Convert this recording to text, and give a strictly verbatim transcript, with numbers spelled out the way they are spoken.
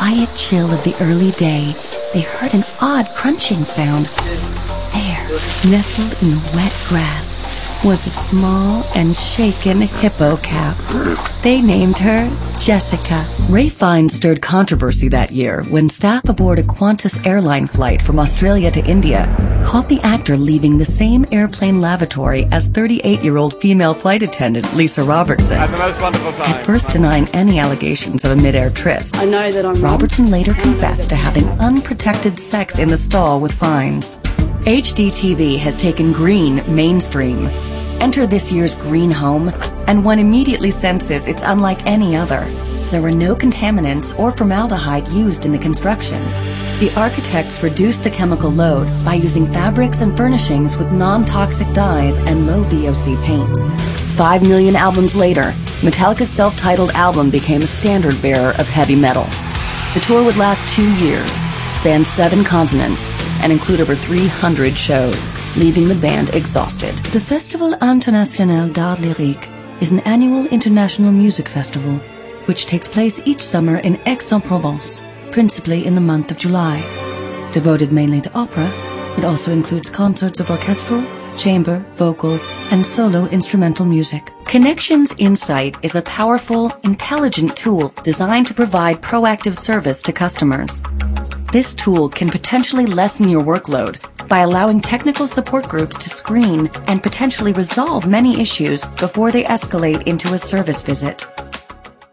quiet chill of the early day, they heard an odd crunching sound. There, nestled in the wet grass, was a small and shaken hippo calf. They named her Jessica. Ralph Fiennes stirred controversy that year when staff aboard a Qantas airline flight from Australia to India caught the actor leaving the same airplane lavatory as thirty-eight-year-old female flight attendant Lisa Robertson. Had the most wonderful time. At first denying any allegations of a mid-air tryst, I know that I'm Robertson wrong. later confessed to having unprotected sex in the stall with Fiennes. H D T V has taken green mainstream. Enter this year's Green Home, and one immediately senses it's unlike any other. There were no contaminants or formaldehyde used in the construction. The architects reduced the chemical load by using fabrics and furnishings with non-toxic dyes and low V O C paints. Five million albums later, Metallica's self-titled album became a standard bearer of heavy metal. The tour would last two years, span seven continents, and include over three hundred shows, leaving the band exhausted. The Festival International d'Art Lyrique is an annual international music festival which takes place each summer in Aix-en-Provence, principally in the month of July. Devoted mainly to opera, it also includes concerts of orchestral, chamber, vocal, and solo instrumental music. Connections Insight is a powerful, intelligent tool designed to provide proactive service to customers. This tool can potentially lessen your workload by allowing technical support groups to screen and potentially resolve many issues before they escalate into a service visit.